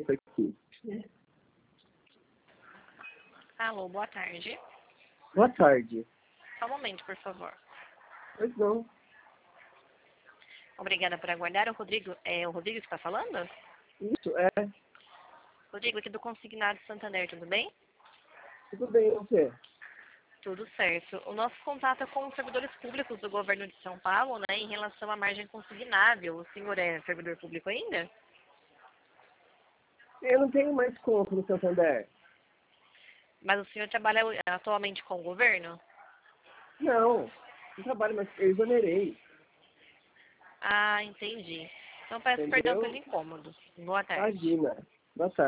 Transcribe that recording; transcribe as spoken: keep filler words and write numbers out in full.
isso aqui. Alô, boa tarde. Boa tarde. Só um momento, por favor. Pois não. Obrigada por aguardar. O Rodrigo, é o Rodrigo que está falando? Isso, é. Rodrigo, aqui do Consignado Santander, tudo bem? Tudo bem, o quê? Tudo certo. O nosso contato é com os servidores públicos do governo de São Paulo, né, em relação à margem consignável. O senhor é servidor público ainda? Eu não tenho mais conta no Santander. Mas o senhor trabalha atualmente com o governo? Não, não trabalho mais, eu exonerei. Ah, entendi. Então peço perdão Entendeu? pelo incômodo. Boa tarde. Imagina. Boa tarde.